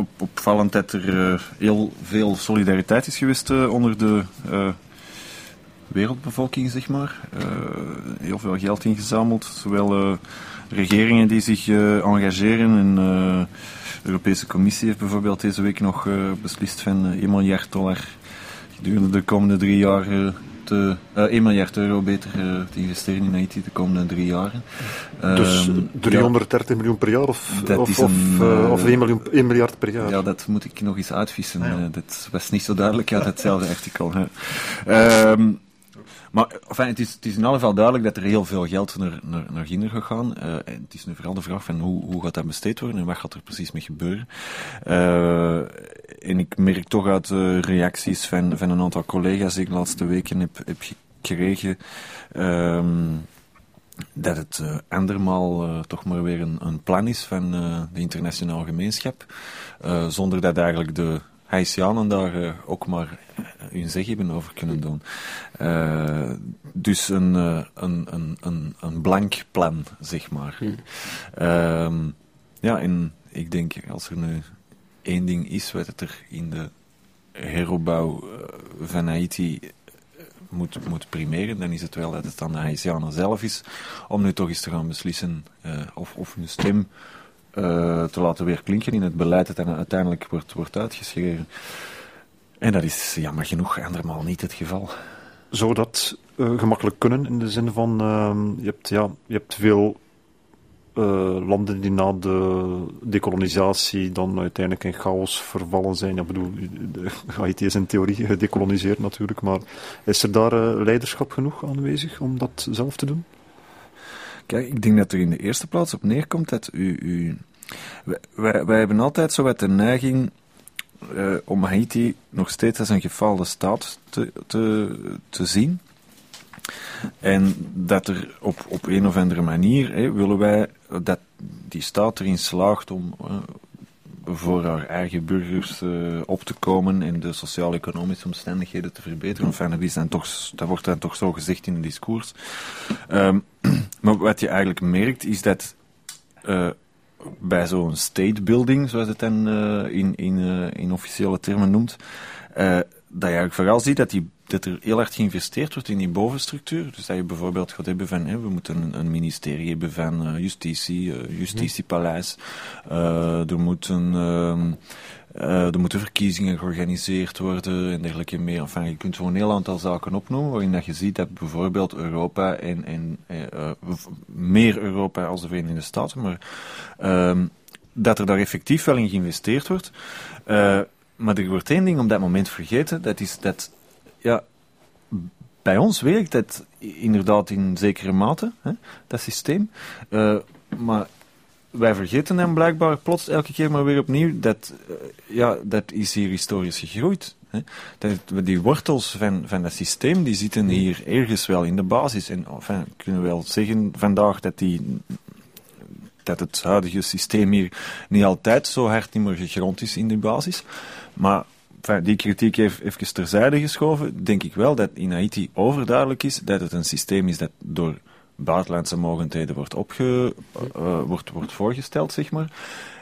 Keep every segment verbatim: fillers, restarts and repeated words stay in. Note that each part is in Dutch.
op, opvallend dat er uh, heel veel solidariteit is geweest uh, onder de uh, wereldbevolking, zeg maar. Uh, heel veel geld ingezameld, zowel uh, regeringen die zich uh, engageren en uh, de Europese Commissie heeft bijvoorbeeld deze week nog uh, beslist van uh, één miljard dollar gedurende de komende drie jaar uh, te, uh, één miljard euro beter uh, te investeren in Haiti de komende drie jaren. Uh, dus driehonderddertig ja, miljoen per jaar of, of, een, of, uh, of één, miljoen, één miljard per jaar? Ja, dat moet ik nog eens uitvissen. Ja. Uh, dat was niet zo duidelijk uit hetzelfde artikel. Hè. Um, Maar enfin, het, is, het is in alle geval duidelijk dat er heel veel geld naar, naar, naar kinderen gaat gaan. Uh, en het is nu vooral de vraag van hoe, hoe gaat dat besteed worden en wat gaat er precies mee gebeuren. Uh, en ik merk toch uit uh, reacties van, van een aantal collega's die ik de laatste weken heb, heb gekregen, uh, dat het uh, andermaal uh, toch maar weer een, een plan is van uh, de internationale gemeenschap, uh, zonder dat eigenlijk de Haitianen daar uh, ook maar hun zeg hebben over kunnen doen. Uh, dus een, uh, een, een, een, een blank plan, zeg maar. Hmm. Uh, ja, en ik denk, als er nu één ding is wat het er in de heropbouw uh, van Haiti moet, moet primeren, dan is het wel dat het aan de Haitianen zelf is om nu toch eens te gaan beslissen uh, of, of hun stem Uh, te laten weer klinken in het beleid dat dan uiteindelijk wordt, wordt uitgeschreven. En dat is jammer genoeg andermaal niet het geval. Zou dat uh, gemakkelijk kunnen in de zin van uh, je hebt, ja, je hebt veel uh, landen die na de dekolonisatie dan uiteindelijk in chaos vervallen zijn. Ik bedoel, Haiti is in theorie gedekoloniseerd natuurlijk, maar is er daar uh, leiderschap genoeg aanwezig om dat zelf te doen? Kijk, ik denk dat er in de eerste plaats op neerkomt dat u... u wij, wij, wij hebben altijd zo wat de neiging uh, om Haiti nog steeds als een gefaalde staat te, te, te zien. En dat er op, op een of andere manier hè, willen wij dat die staat erin slaagt om uh, voor haar eigen burgers uh, op te komen en de sociaal-economische omstandigheden te verbeteren. Enfin, dat, is dan toch, dat wordt dan toch zo gezegd in het discours. Um, maar wat je eigenlijk merkt, is dat uh, bij zo'n state building, zoals het dan uh, in, in, uh, in officiële termen noemt, uh, dat je eigenlijk vooral ziet dat, die, dat er heel hard geïnvesteerd wordt in die bovenstructuur. Dus dat je bijvoorbeeld gaat hebben van, hè, we moeten een, een ministerie hebben van uh, justitie, uh, justitiepaleis, uh, er moeten... Uh, Uh, er moeten verkiezingen georganiseerd worden en dergelijke meer. Enfin, je kunt zo'n heel aantal zaken opnoemen waarin dat je ziet dat bijvoorbeeld Europa en, en uh, meer Europa als de Verenigde Staten, maar uh, dat er daar effectief wel in geïnvesteerd wordt. Uh, maar er wordt één ding op dat moment vergeten, dat is dat, ja, bij ons werkt dat inderdaad in zekere mate, hè, dat systeem, uh, maar wij vergeten dan blijkbaar plots elke keer maar weer opnieuw dat, uh, ja, dat is hier historisch gegroeid. Hè. Dat, die wortels van, van dat systeem, die zitten hier ergens wel in de basis. En enfin, kunnen we wel zeggen vandaag dat, die, dat het huidige systeem hier niet altijd zo hard niet meer gegrond is in de basis. Maar enfin, die kritiek heeft even terzijde geschoven. Denk ik wel dat in Haiti overduidelijk is dat het een systeem is dat door buitenlandse mogendheden wordt, opge, uh, wordt, wordt voorgesteld, zeg maar,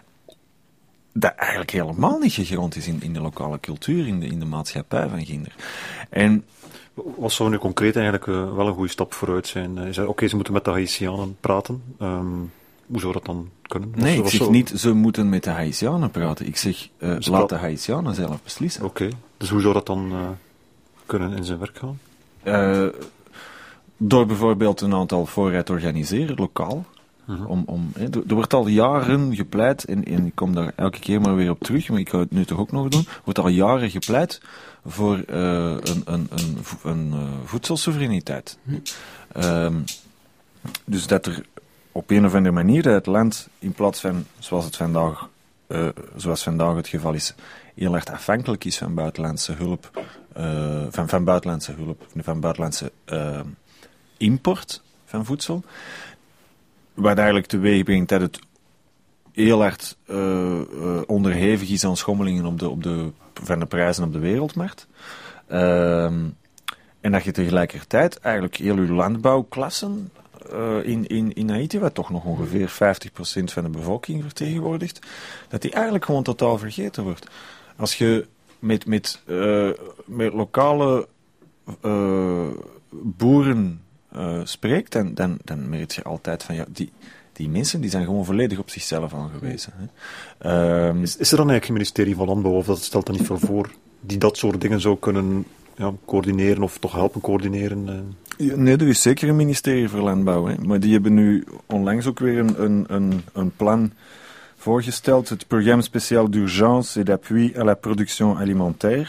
dat eigenlijk helemaal niet gegrond is in, in de lokale cultuur, in de, in de maatschappij van Ginder. En wat zou nu concreet eigenlijk uh, wel een goede stap vooruit zijn? Uh, Oké, okay, ze moeten met de Haitianen praten. Um, hoe zou dat dan kunnen? Nee, was, ik zeg zo... niet, ze moeten met de Haitianen praten. Ik zeg, uh, laat praat... de Haitianen zelf beslissen. Oké, okay. Dus hoe zou dat dan uh, kunnen in zijn werk gaan? Uh, Door bijvoorbeeld een aantal fora te organiseren, lokaal. Uh-huh. Om, om, he, er wordt al jaren gepleit, en, en ik kom daar elke keer maar weer op terug, maar ik ga het nu toch ook nog doen, er wordt al jaren gepleit voor uh, een, een, een, een uh, voedselsoevereiniteit. Uh-huh. Um, dus dat er op een of andere manier dat het land, in plaats van, zoals het vandaag, uh, zoals vandaag het geval is, heel erg afhankelijk is van buitenlandse hulp, uh, van, van buitenlandse hulp, van buitenlandse uh, import van voedsel, wat eigenlijk teweeg brengt dat het heel hard uh, uh, onderhevig is aan schommelingen op de, op de, van de prijzen op de wereldmarkt. Uh, en dat je tegelijkertijd eigenlijk heel je landbouwklassen uh, in, in, in Haiti, wat toch nog ongeveer vijftig procent van de bevolking vertegenwoordigt, dat die eigenlijk gewoon totaal vergeten wordt. Als je met, met, uh, met lokale uh, boeren uh, spreekt, dan, dan, dan merk je altijd van, ja, die, die mensen die zijn gewoon volledig op zichzelf aangewezen. Hè. Um, is, is er dan eigenlijk een ministerie van Landbouw, of dat stelt er niet veel voor, die dat soort dingen zou kunnen ja, coördineren of toch helpen coördineren? Uh? Nee, er is zeker een ministerie voor Landbouw. Hè. Maar die hebben nu onlangs ook weer een, een, een, een plan voorgesteld. Het Programme Spécial d'Urgence et d'Appui à la Production Alimentaire.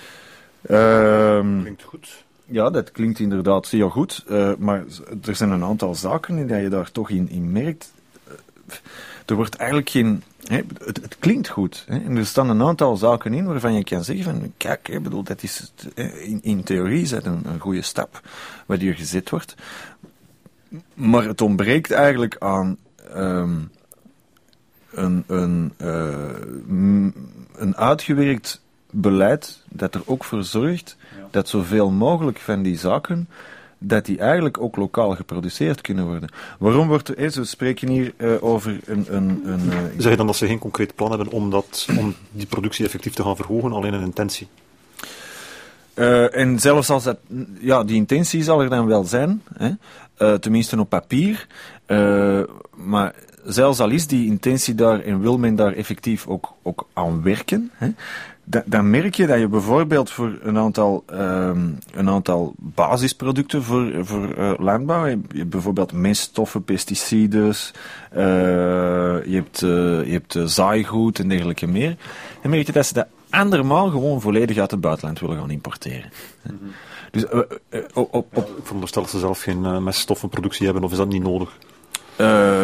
Um, Klinkt goed. Ja, dat klinkt inderdaad zeer goed. Uh, maar er zijn een aantal zaken die je daar toch in, in merkt. Uh, er wordt eigenlijk geen... Hè, het, het klinkt goed. Hè, en er staan een aantal zaken in waarvan je kan zeggen van... Kijk, ik bedoel, dat is... In, in theorie is dat een, een goede stap wat hier gezet wordt. Maar het ontbreekt eigenlijk aan... Um, een, een, uh, een uitgewerkt beleid dat er ook voor zorgt ja. dat zoveel mogelijk van die zaken, dat die eigenlijk ook lokaal geproduceerd kunnen worden. Waarom wordt er, eh, we spreken hier uh, over een... een, een uh, zeg je dan dat ze geen concreet plan hebben om, dat, om die productie effectief te gaan verhogen, alleen een intentie? Uh, en zelfs als dat... Ja, die intentie zal er dan wel zijn, hè? Uh, tenminste op papier, uh, maar... Zelfs al is die intentie daar en wil men daar effectief ook, ook aan werken, hè, dan, dan merk je dat je bijvoorbeeld voor een aantal, um, een aantal basisproducten voor, voor uh, landbouw, je hebt bijvoorbeeld meststoffen, pesticides, uh, je hebt, uh, je hebt uh, zaaigoed en dergelijke meer, dan merk je dat ze dat andermaal gewoon volledig uit het buitenland willen gaan importeren. Mm-hmm. Dus, uh, uh, op, op, op, Ik veronderstel dat ze zelf geen uh, meststoffenproductie hebben, of is dat niet nodig? Uh,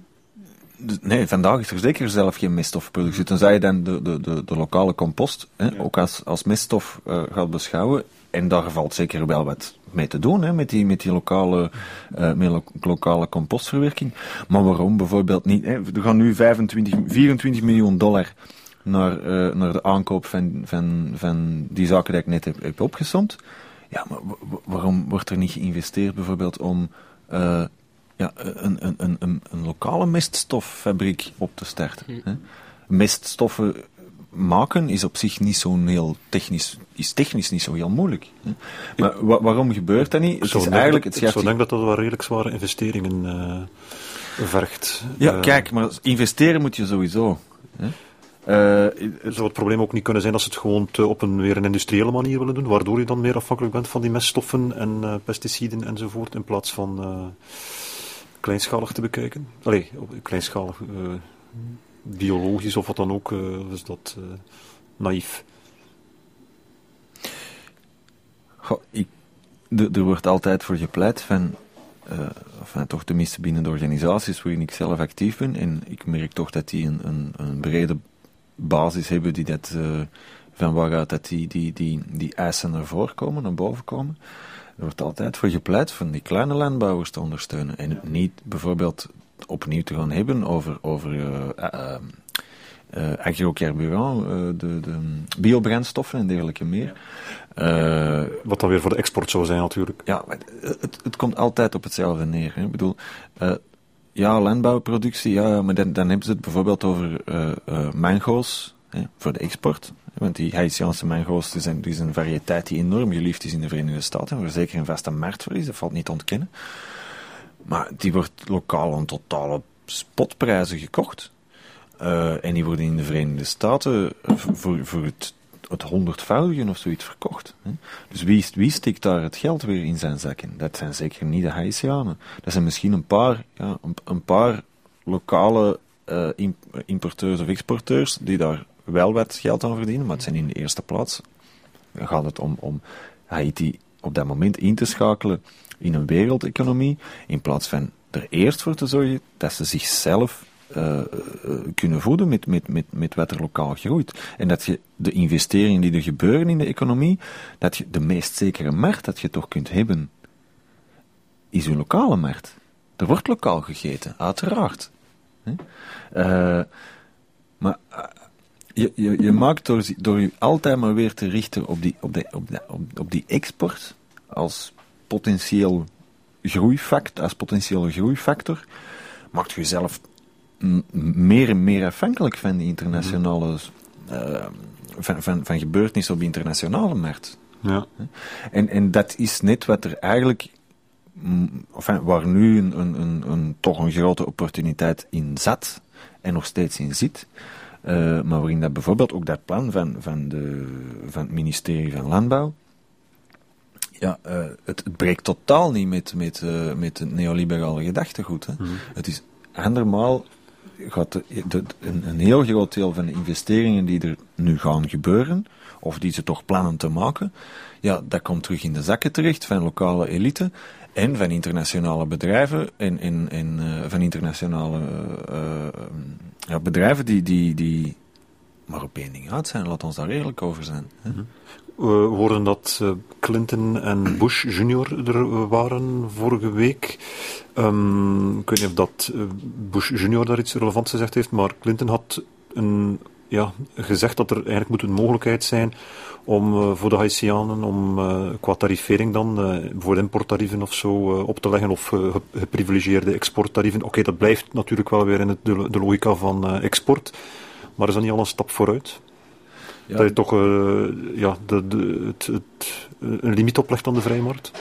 Nee, vandaag is er zeker zelf geen meststofproductie. Tenzij je dan de, de, de, de lokale compost hè, ja. ook als, als meststof uh, gaat beschouwen. En daar valt zeker wel wat mee te doen, hè, met die, met die lokale, uh, met lo- lokale compostverwerking. Maar waarom bijvoorbeeld niet? Hè? Er gaan nu vijfentwintig, vierentwintig miljoen dollar naar, uh, naar de aankoop van, van, van die zaken die ik net heb, heb opgesomd. Ja, maar w- waarom wordt er niet geïnvesteerd bijvoorbeeld om... Uh, Ja, een, een, een, een, een lokale meststoffabriek op te starten. Hm. Hè. Meststoffen maken is op zich niet zo'n heel technisch, is technisch niet zo heel moeilijk. Hè. Maar wa- waarom gebeurt dat niet? Het is eigenlijk, het ik zou denken dat dat wel redelijk zware investeringen uh, vergt. Ja, uh, kijk, maar investeren moet je sowieso. Hè. Uh, Zou het probleem ook niet kunnen zijn dat ze het gewoon te, op een weer een industriële manier willen doen, waardoor je dan meer afhankelijk bent van die meststoffen en uh, pesticiden enzovoort, in plaats van... Uh, kleinschalig te bekijken? Allee, kleinschalig, uh, biologisch of wat dan ook, uh, is dat uh, naïef? Goh, ik, de, er wordt altijd voor gepleit van, uh, enfin, toch tenminste binnen de organisaties waarin ik zelf actief ben, en ik merk toch dat die een, een, een brede basis hebben die dat, uh, van waaruit dat die, die, die, die eisen naar voren komen, naar boven komen. Er wordt altijd voor gepleit van die kleine landbouwers te ondersteunen. En het niet bijvoorbeeld opnieuw te gaan hebben over, over uh, uh, uh, agrocarburant, uh, de, de biobrandstoffen en dergelijke meer. Uh, Wat dan weer voor de export zou zijn natuurlijk. Ja, het, het komt altijd op hetzelfde neer. Hè. Ik bedoel, uh, ja, landbouwproductie, ja, maar dan, dan hebben ze het bijvoorbeeld over uh, uh, mango's hè, voor de export. Want die Haitiaanse mango's, die zijn, die is een variëteit die enorm geliefd is in de Verenigde Staten, waar zeker een vaste markt voor is, dat valt niet te ontkennen. Maar die wordt lokaal aan totale spotprijzen gekocht. Uh, en die worden in de Verenigde Staten voor, voor het, het honderdvoudigen of zoiets verkocht. Hè. Dus wie, wie stikt daar het geld weer in zijn zakken? Dat zijn zeker niet de Haitianen. Dat zijn misschien een paar, ja, een, een paar lokale uh, importeurs of exporteurs die daar wel wat geld aan verdienen, maar het zijn in de eerste plaats, dan gaat het om, om Haiti op dat moment in te schakelen in een wereldeconomie, in plaats van er eerst voor te zorgen dat ze zichzelf uh, kunnen voeden met, met, met, met wat er lokaal groeit. En dat je de investeringen die er gebeuren in de economie, dat je de meest zekere markt dat je toch kunt hebben, is uw lokale markt. Er wordt lokaal gegeten, uiteraard. Uh, maar uh, Je, je, je maakt door, door je altijd maar weer te richten op die, op, de, op, de, op, op die export als potentieel groeifactor, als potentiële groeifactor, maakt je jezelf m- meer en meer afhankelijk van die internationale, uh, van, van, van gebeurtenissen op de internationale markt. Ja. En, en dat is net wat er eigenlijk, enfin, waar nu een, een, een, een, toch een grote opportuniteit in zat, en nog steeds in zit, uh, maar waarin dat bijvoorbeeld ook dat plan van, van, de, van het ministerie van Landbouw, ja, uh, het, het breekt totaal niet met, met, uh, met het neoliberale gedachtegoed. Hè. Mm-hmm. Het is andermaal, gaat de, de, een, een heel groot deel van de investeringen die er nu gaan gebeuren, of die ze toch plannen te maken, ja, dat komt terug in de zakken terecht van lokale elite en van internationale bedrijven en, en, en uh, van internationale uh, ja, bedrijven die, die, die maar op één ding uit zijn. Laat ons daar eerlijk over zijn. Hè? Mm-hmm. We hoorden dat uh, Clinton en Bush junior er waren vorige week. Um, ik weet niet of dat uh, Bush junior daar iets relevants gezegd heeft, maar Clinton had een, ja, gezegd dat er eigenlijk moet een mogelijkheid zijn om uh, voor de Haitianen, om uh, qua tarifering dan, uh, voor importtarieven of zo uh, op te leggen, of uh, geprivilegieerde exporttarieven. Oké, okay, dat blijft natuurlijk wel weer in het, de, de logica van uh, export, maar is dat niet al een stap vooruit? Ja. Dat je toch uh, ja, de, de, het, het, een limiet oplegt aan de vrije markt?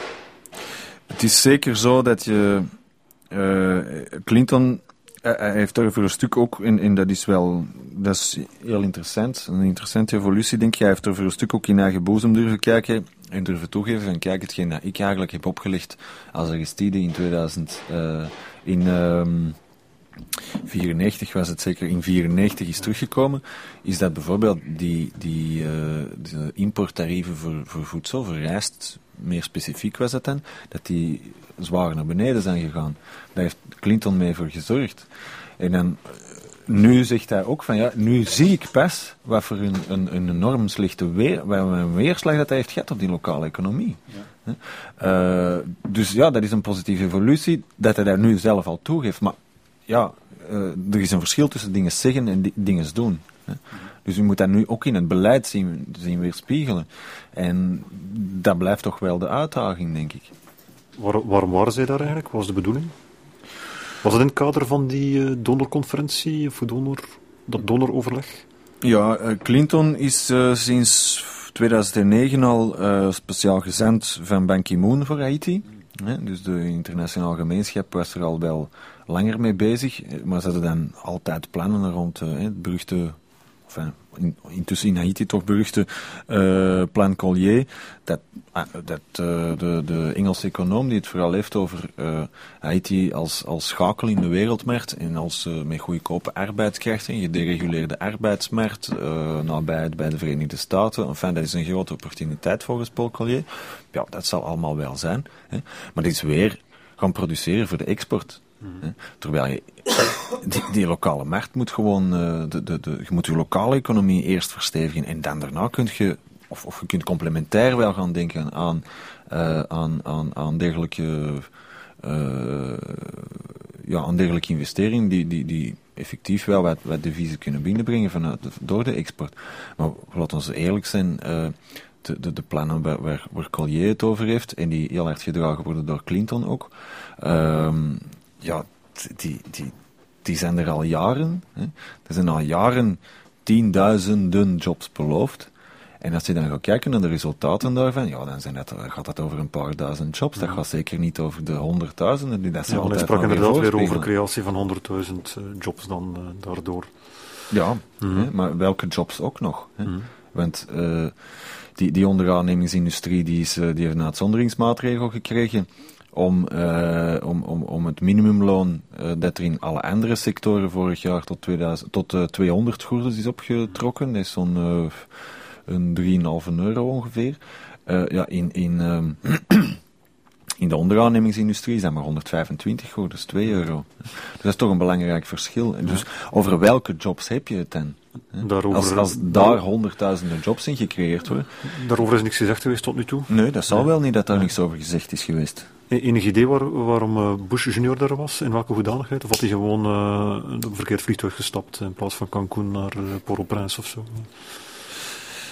Het is zeker zo dat je... Uh, Clinton uh, hij heeft er voor een stuk ook, en, en dat is wel... Dat is heel interessant, een interessante evolutie, denk ik. Hij heeft er voor een stuk ook in eigen boezem durven kijken en durven toegeven van kijk, hetgeen dat ik eigenlijk heb opgelegd als Aristide in tweeduizend... Uh, in... Uh, vierennegentig was het zeker, in vierennegentig is teruggekomen, is dat bijvoorbeeld die, die, uh, de importtarieven voor, voor voedsel, voor rijst, meer specifiek was het dan, dat die zwaar naar beneden zijn gegaan. Daar heeft Clinton mee voor gezorgd. En dan, nu zegt hij ook van, ja, nu zie ik pas wat voor een, een, een enorm slechte weer, wat een weerslag dat hij heeft gehad op die lokale economie. Ja. Uh, dus ja, dat is een positieve evolutie, dat hij dat nu zelf al toegeeft, maar ja, uh, er is een verschil tussen dingen zeggen en di- dingen doen. Hè. Dus u moet dat nu ook in het beleid zien, zien weerspiegelen. En dat blijft toch wel de uitdaging, denk ik. Waar, waarom waren zij daar eigenlijk? Wat was de bedoeling? Was het in het kader van die uh, donorconferentie, of donor, dat donoroverleg? Ja, uh, Clinton is uh, sinds tweeduizend negen al uh, speciaal gezant van Ban Ki-moon voor Haiti. Hè, dus de internationale gemeenschap was er al wel langer mee bezig, maar ze hadden dan altijd plannen rond uh, het beruchte, enfin, in, intussen in Haiti toch beruchte uh, plan Collier, dat, uh, dat uh, de, de Engelse econoom die het vooral heeft over uh, Haiti als, als schakel in de wereldmarkt en als uh, met goedkope arbeidskrachten, een gedereguleerde arbeidsmarkt, uh, nabij bij de Verenigde Staten, enfin, dat is een grote opportuniteit volgens Paul Collier. Ja, dat zal allemaal wel zijn, hè. Maar dit is weer gaan produceren voor de export. Mm-hmm. Terwijl je, die, die lokale markt moet gewoon, uh, de, de, de, je moet je lokale economie eerst verstevigen en dan daarna kun je, of, of je kunt complementair wel gaan denken aan, uh, aan, aan, aan dergelijke, uh, ja, aan dergelijke investeringen die, die, die effectief wel wat, wat deviezen kunnen binnenbrengen vanuit de, door de export. Maar laten we eerlijk zijn, uh, De, de, de plannen waar, waar, waar Collier het over heeft, en die heel hard gedragen worden door Clinton ook, um, ja, die, die, die zijn er al jaren. Hè. Er zijn al jaren tienduizenden jobs beloofd. En als je dan gaat kijken naar de resultaten daarvan, ja, dan zijn dat, gaat dat over een paar duizend jobs. Dat gaat zeker niet over de honderdduizenden die dat ze ja, altijd hij sprak weer inderdaad weer voorspiegelen. over de creatie van honderdduizend uh, jobs dan uh, daardoor. Ja, mm-hmm. hè, maar welke jobs ook nog? Hè? Mm-hmm. Want uh, die, die onderaannemingsindustrie die, is, uh, die heeft een uitzonderingsmaatregel gekregen om, uh, om, om, om het minimumloon uh, dat er in alle andere sectoren vorig jaar tot, tweeduizend, tot uh, tweehonderd goeders is opgetrokken. Dat is zo'n uh, een drie komma vijf euro ongeveer. Uh, ja, in, in, um, in de onderaannemingsindustrie is dat maar honderdvijfentwintig goeders, twee euro. Dus dat is toch een belangrijk verschil. En dus over welke jobs heb je het dan? Daarover, als, als daar honderdduizenden jobs in gecreëerd worden. Daarover is niks gezegd geweest tot nu toe? Nee, dat zal nee. wel niet dat daar nee. niks over gezegd is geweest. Enig idee waar, waarom uh, Bush junior daar was? In welke hoedanigheid? Of had hij gewoon uh, op een verkeerd vliegtuig gestapt in plaats van Cancun naar uh, Port-au-Prince of zo?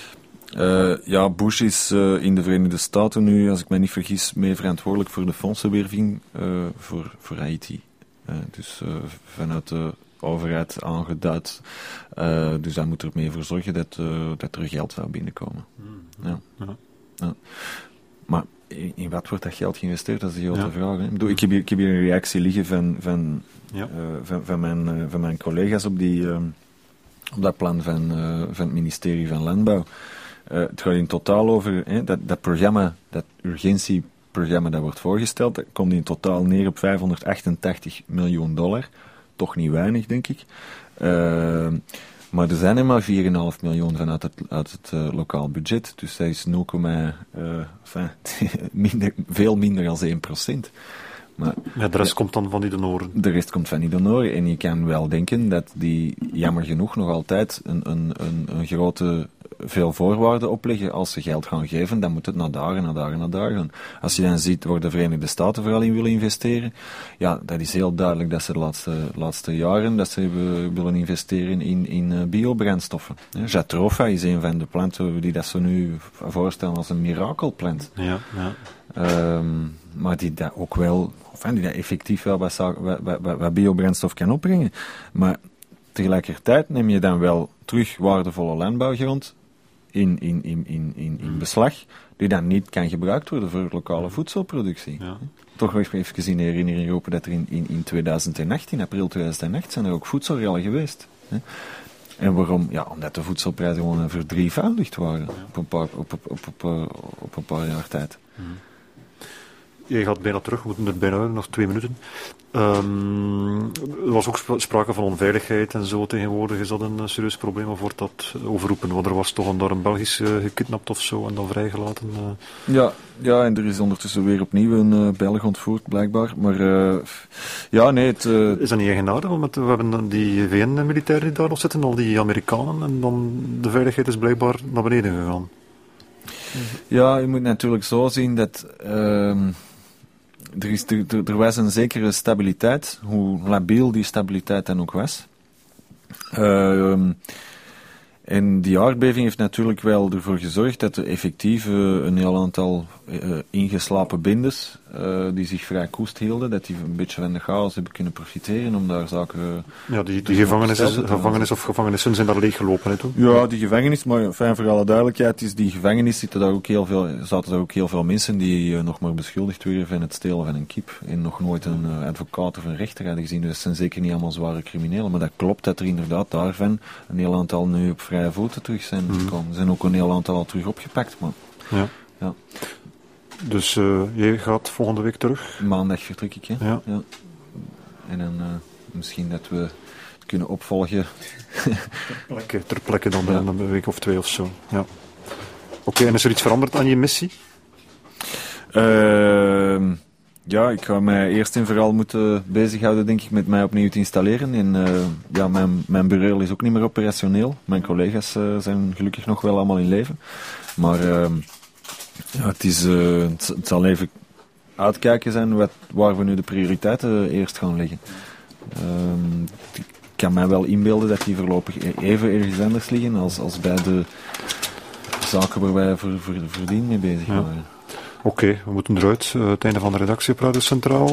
Uh, ja, Bush is uh, in de Verenigde Staten nu, als ik mij niet vergis, mee verantwoordelijk voor de fondsenwerving uh, voor, voor Haiti. Uh, dus uh, vanuit de overheid aangeduid. Uh, dus hij moet er mee voor zorgen dat, uh, dat er geld zou binnenkomen. Mm. Ja. Ja. Ja. Maar in, in wat wordt dat geld geïnvesteerd? Dat is de grote ja. vraag. Hè? Ik, bedoel, ik, heb hier, ik heb hier een reactie liggen van, van, ja. uh, van, van, mijn, uh, van mijn collega's op, die, uh, op dat plan van, uh, van het ministerie van Landbouw. Uh, het gaat in totaal over hè, dat, dat programma, dat urgentieprogramma dat wordt voorgesteld, dat komt in totaal neer op vijfhonderdachtentachtig miljoen dollar. Toch niet weinig, denk ik. Uh, maar er zijn er maar vier komma vijf miljoen vanuit het, uit het uh, lokaal budget. Dus dat is nul, uh, enfin, minder, veel minder dan één procent. Maar, ja, de rest ja, komt dan van die donoren. De rest komt van die donoren. En je kan wel denken dat die, jammer genoeg, nog altijd een, een, een, een grote veel voorwaarden opleggen. Als ze geld gaan geven, dan moet het naar daar en naar daar en naar daar gaan. Als je dan ziet waar de Verenigde Staten vooral in willen investeren, ja, dat is heel duidelijk dat ze de laatste, laatste jaren dat ze willen investeren in, in uh, biobrandstoffen. Ja, Jatropha is een van de planten die dat ze nu voorstellen als een mirakelplant. Ja, ja. Um, maar die dat ook wel, enfin, die dat effectief wel wat, wat, wat, wat biobrandstof kan opbrengen. Maar tegelijkertijd neem je dan wel terug waardevolle landbouwgrond in, in, in, in, in, in beslag, die dan niet kan gebruikt worden voor lokale voedselproductie. Ja. Toch nog even in herinnering roepen dat er in, in, in tweeduizend acht, in april tweeduizend acht, zijn er ook voedselrellen geweest. Hè? En waarom? Ja, omdat de voedselprijzen gewoon verdrievoudigd waren ja. op, een paar, op, op, op, op, op een paar jaar tijd. Hmm. Je gaat bijna terug, we moeten er bijna nog twee minuten. Um, er was ook sprake van onveiligheid en zo tegenwoordig. Is dat een serieus probleem of wordt dat overroepen? Want er was toch een, door een Belgisch uh, gekidnapt of zo en dan vrijgelaten? Uh. Ja, ja, en er is ondertussen weer opnieuw een uh, Belg ontvoerd, blijkbaar. Maar uh, ja, nee. Het, uh... Is dat niet eigenaardig? Want we hebben die V N-militairen die daar nog zitten, al die Amerikanen, en dan de veiligheid is blijkbaar naar beneden gegaan. Ja, je moet natuurlijk zo zien dat... Uh, Er, is, er, er was een zekere stabiliteit, hoe labiel die stabiliteit dan ook was. Uh, en die aardbeving heeft natuurlijk wel ervoor gezorgd dat er effectief uh, een heel aantal uh, ingeslapen bendes, uh, die zich vrij koest hielden, dat die een beetje van de chaos hebben kunnen profiteren om daar zaken... Uh, ja, die, die gevangenis, is, gevangenis of gevangenissen zijn daar leeggelopen, hè, toen? Ja, die gevangenis, maar fijn, voor alle duidelijkheid, is die gevangenis zitten daar ook heel veel, zaten daar ook heel veel mensen die uh, nog maar beschuldigd werden van het stelen van een kip en nog nooit een uh, advocaat of een rechter hadden gezien. Dus dat zijn zeker niet allemaal zware criminelen, maar dat klopt dat er inderdaad daarvan een heel aantal nu op vrije voeten terug zijn gekomen. Mm. Er zijn ook een heel aantal al terug opgepakt, maar... Ja. Ja. Dus uh, jij gaat volgende week terug? Maandag vertrek ik, hè. Ja. Ja. En dan uh, misschien dat we het kunnen opvolgen. ter plekke, ter plekke dan ja. een week of twee of zo. Ja. Oké, okay, en is er iets veranderd aan je missie? Uh, ja, ik ga mij eerst en vooral moeten bezighouden, denk ik, met mij opnieuw te installeren. En uh, ja, mijn, mijn bureau is ook niet meer operationeel. Mijn collega's uh, zijn gelukkig nog wel allemaal in leven. Maar... Uh, Ja, het, is, uh, het, het zal even uitkijken zijn wat, waar we nu de prioriteiten eerst gaan leggen. Uh, ik kan mij wel inbeelden dat die voorlopig even ergens anders liggen als, als bij de zaken waar wij voor, voor, voordien mee bezig waren. Ja. Oké, okay, we moeten eruit. Uh, het einde van de redactie op Radio Centraal.